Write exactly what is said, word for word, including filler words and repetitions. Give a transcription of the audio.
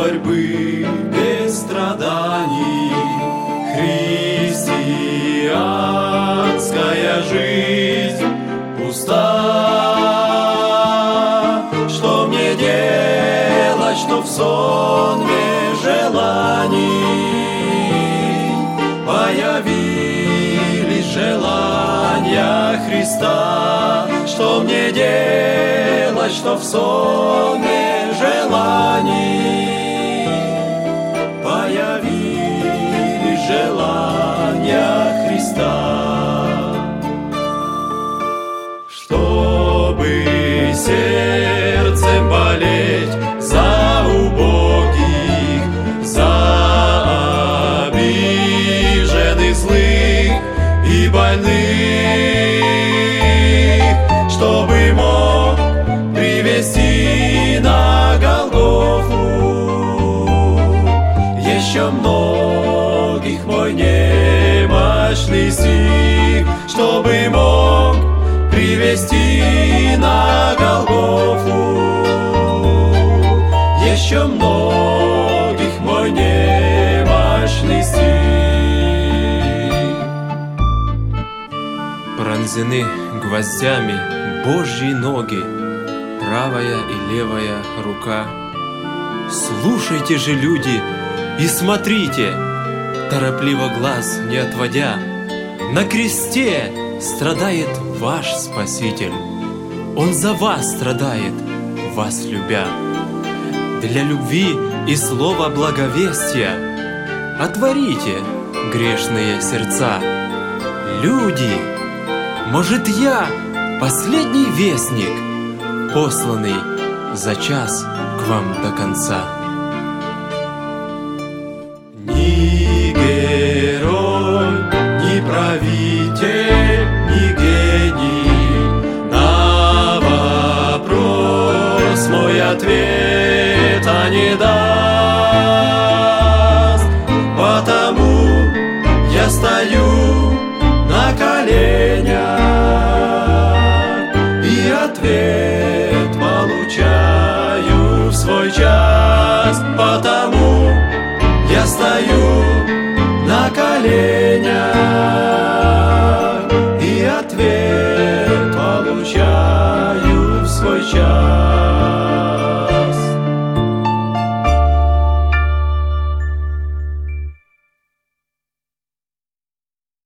борьбы, без страданий. Христианская жизнь пуста. Что мне делать, что в сонме желаний появились желания Христа? Что мне делать, что в сонме желаний появились желания Христа? Чтобы сердцем болеть за убогих, за обиженных, злых и больных, чтобы мог привести на Голгофу еще многих мой немощный стих, чтобы мог привести на Голгофу еще многих мой немощный стих. Пронзены гвоздями Божьи ноги, правая и левая рука. Слушайте же, люди, и смотрите, торопливо глаз не отводя. На кресте страдает ваш Спаситель. Он за вас страдает, вас любя. Для любви и слова благовестия отворите грешные сердца. Люди, может, я последний вестник, посланный за час к вам до конца. Ни герой, ни правитель, ни гений на вопрос мой ответа не даст. Потому я стою на коленях и ответ получаю в свой час. Потому я стою на коленях и ответ получаю в свой час.